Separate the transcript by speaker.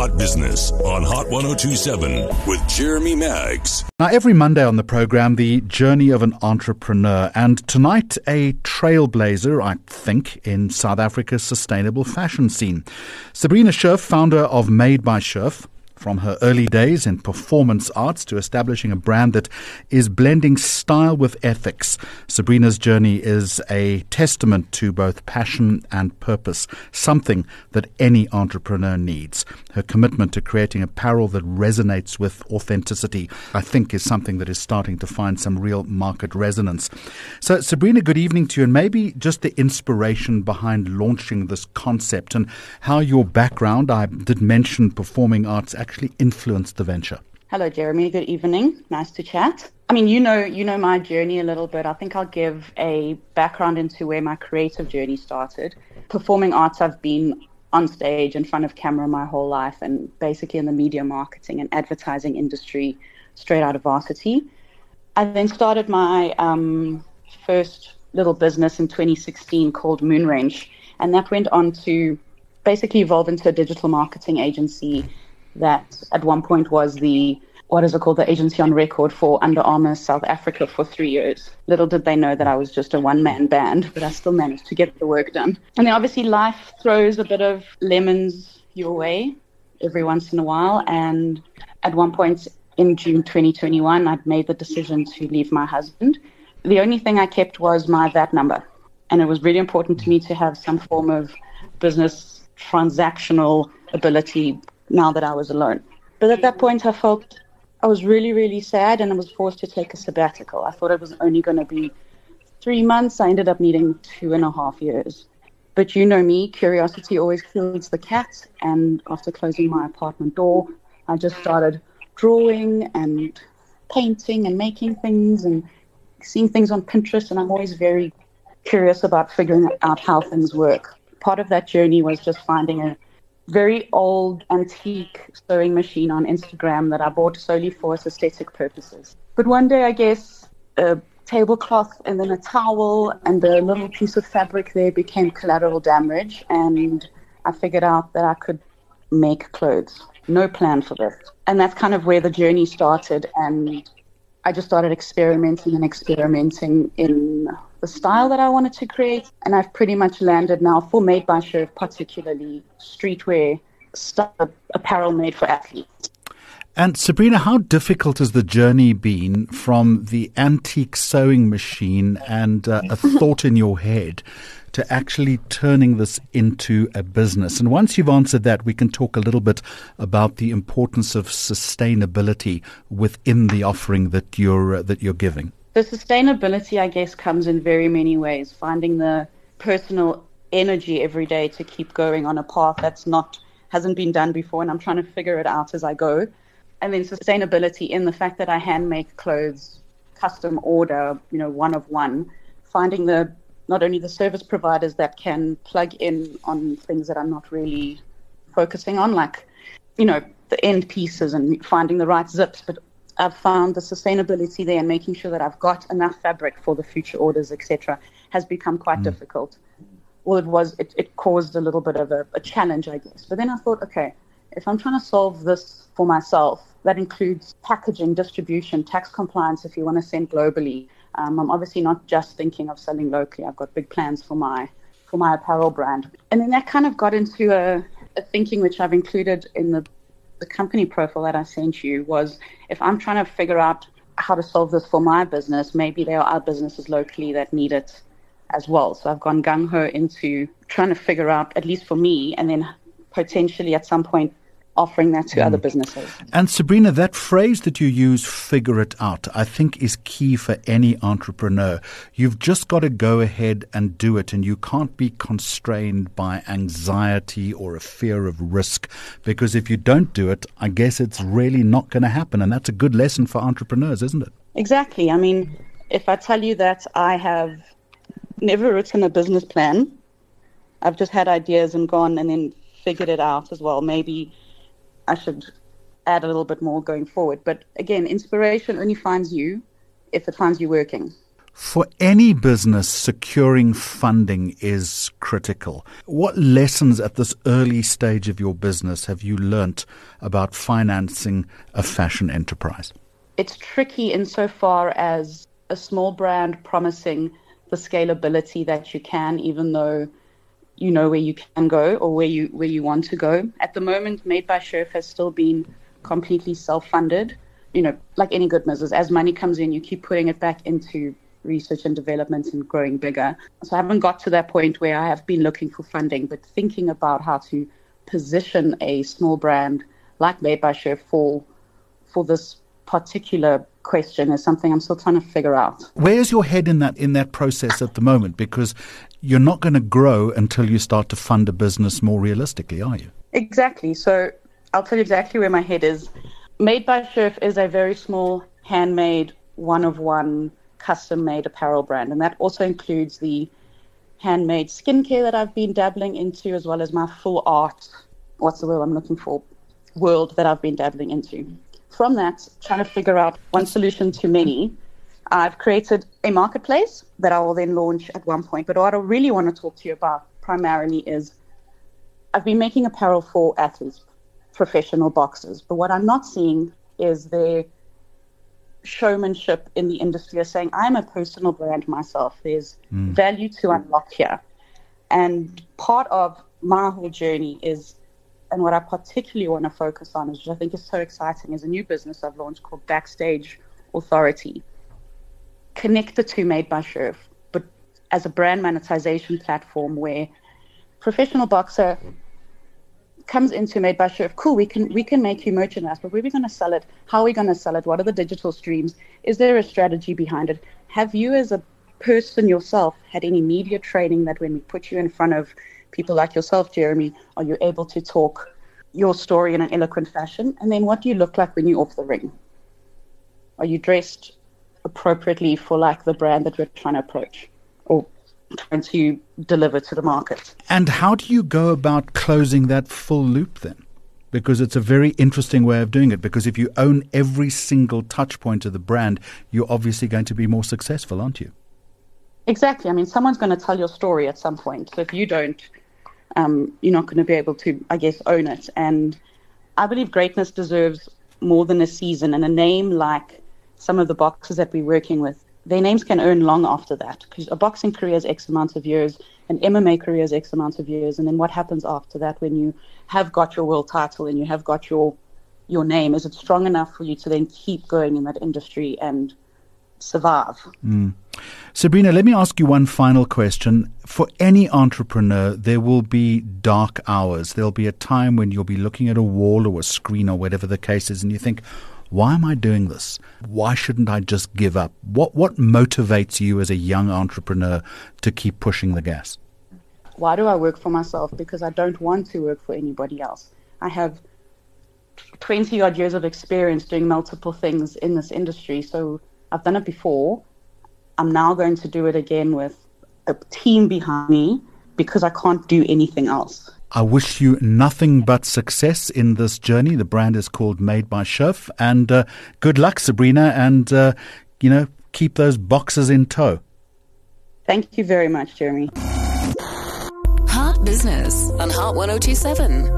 Speaker 1: Hot Business on Hot 1027 with Jeremy Maggs.
Speaker 2: Now, every Monday on the program, the journey of an entrepreneur. And tonight, a trailblazer, I think, in South Africa's sustainable fashion scene. Sabrina Scherf, founder of Made by Scherf. From her early days in performance arts to establishing a brand that is blending style with ethics, Sabrina's journey is a testament to both passion and purpose, something that any entrepreneur needs. Her commitment to creating apparel that resonates with authenticity, I think, is something that is starting to find some real market resonance. So, Sabrina, good evening to you, and maybe just the inspiration behind launching this concept and how your background, I did mention performing arts, actually influenced the venture.
Speaker 3: Hello, Jeremy. Good evening. Nice to chat. I mean, you know my journey a little bit. I think I'll give a background into where my creative journey started. Performing arts, I've been on stage in front of camera my whole life, and basically in the media marketing and advertising industry straight out of varsity. I then started my first little business in 2016 called Moon Range, and that went on to basically evolve into a digital marketing agency that at one point was the agency on record for Under Armour South Africa for 3 years. Little did they know that I was just a one-man band, but I still managed to get the work done. And then obviously life throws a bit of lemons your way every once in a while. And at one point in June 2021, I'd made the decision to leave my husband. The only thing I kept was my VAT number. And it was really important to me to have some form of business transactional ability now that I was alone. But at that point, I felt I was really, really sad, and I was forced to take a sabbatical. I thought it was only going to be 3 months. I ended up needing 2.5 years. But you know me, curiosity always kills the cat. And after closing my apartment door, I just started drawing and painting and making things and seeing things on Pinterest. And I'm always very curious about figuring out how things work. Part of that journey was just finding a very old antique sewing machine on Instagram that I bought solely for aesthetic purposes. But one day, I guess, a tablecloth and then a towel and a little piece of fabric there became collateral damage, and I figured out that I could make clothes. No plan for this. And that's kind of where the journey started, and I just started experimenting in the style that I wanted to create. And I've pretty much landed now for Made by Scherf, particularly streetwear style apparel made for athletes.
Speaker 2: And Sabrina, how difficult has the journey been from the antique sewing machine and a thought in your head to actually turning this into a business? And once you've answered that, we can talk a little bit about the importance of sustainability within the offering that you're giving.
Speaker 3: The sustainability, I guess, comes in very many ways. Finding the personal energy every day to keep going on a path hasn't been done before, and I'm trying to figure it out as I go. And then sustainability in the fact that I hand make clothes, custom order, one of one. Finding not only the service providers that can plug in on things that I'm not really focusing on, like, the end pieces and finding the right zips, but I've found the sustainability there and making sure that I've got enough fabric for the future orders, etc., has become quite difficult. Well, it caused a little bit of a challenge, I guess. But then I thought, okay, if I'm trying to solve this for myself, that includes packaging, distribution, tax compliance if you want to send globally. I'm obviously not just thinking of selling locally. I've got big plans for my apparel brand. And then that kind of got into a thinking which I've included in the company profile that I sent you, was if I'm trying to figure out how to solve this for my business, maybe there are other businesses locally that need it as well. So I've gone gung-ho into trying to figure out, at least for me, and then potentially at some point offering that to other businesses.
Speaker 2: And Sabrina, that phrase that you use, figure it out, I think is key for any entrepreneur. You've just got to go ahead and do it, and you can't be constrained by anxiety or a fear of risk, because if you don't do it, I guess it's really not going to happen. And that's a good lesson for entrepreneurs, isn't it?
Speaker 3: Exactly. I mean, if I tell you that I have never written a business plan, I've just had ideas and gone and then figured it out as well. Maybe I should add a little bit more going forward. But again, inspiration only finds you if it finds you working.
Speaker 2: For any business, securing funding is critical. What lessons at this early stage of your business have you learnt about financing a fashion enterprise?
Speaker 3: It's tricky insofar as a small brand promising the scalability that you can, even though you know where you can go or where you want to go. At the moment, Made by Sherf has still been completely self-funded. You know, like any good business, as money comes in, you keep putting it back into research and development and growing bigger. So I haven't got to that point where I have been looking for funding, but thinking about how to position a small brand like Made by Sherf for this particular question is something I'm still trying to figure out.
Speaker 2: Where's your head in that process at the moment? Because you're not going to grow until you start to fund a business more realistically, are you?
Speaker 3: Exactly. So I'll tell you exactly where my head is. Made by Sherf is a very small, handmade, one-of-one, custom-made apparel brand. And that also includes the handmade skincare that I've been dabbling into, as well as my full art, what's the word I'm looking for, world that I've been dabbling into. From that, trying to figure out one solution to many, I've created a marketplace that I will then launch at one point. But what I really want to talk to you about primarily is I've been making apparel for athletes, professional boxers. But what I'm not seeing is their showmanship in the industry of saying, I'm a personal brand myself. There's value to unlock here. And part of my whole journey is, and what I particularly want to focus on, is, which I think is so exciting, is a new business I've launched called Backstage Authority. Connect the two, Made by Sherf, but as a brand monetization platform where professional boxer comes into Made by Sherf. Cool, we can make you merchandise, but where are we going to sell it? How are we going to sell it? What are the digital streams? Is there a strategy behind it? Have you as a person yourself had any media training that when we put you in front of people like yourself, Jeremy, are you able to talk your story in an eloquent fashion? And then what do you look like when you're off the ring? Are you dressed appropriately for like the brand that we're trying to approach or trying to deliver to the market?
Speaker 2: And how do you go about closing that full loop then? Because it's a very interesting way of doing it, because if you own every single touch point of the brand, you're obviously going to be more successful, aren't you?
Speaker 3: Exactly. I mean, someone's going to tell your story at some point. So if you don't, you're not going to be able to, I guess, own it. And I believe greatness deserves more than a season. And a name like some of the boxers that we're working with, their names can earn long after that, because a boxing career is X amount of years, an MMA career is X amount of years, and then what happens after that when you have got your world title and you have got your name? Is it strong enough for you to then keep going in that industry and survive?
Speaker 2: Sabrina, let me ask you one final question. For any entrepreneur, there will be dark hours. There'll be a time when you'll be looking at a wall or a screen or whatever the case is, and you think, why am I doing this? Why shouldn't I just give up? What motivates you as a young entrepreneur to keep pushing the gas?
Speaker 3: Why do I work for myself? Because I don't want to work for anybody else. I have 20 odd years of experience doing multiple things in this industry. So I've done it before. I'm now going to do it again with a team behind me because I can't do anything else.
Speaker 2: I wish you nothing but success in this journey. The brand is called Made by Sherf. And good luck, Sabrina, and, keep those boxes in tow.
Speaker 3: Thank you very much, Jeremy.
Speaker 4: Heart Business on Heart 102.7.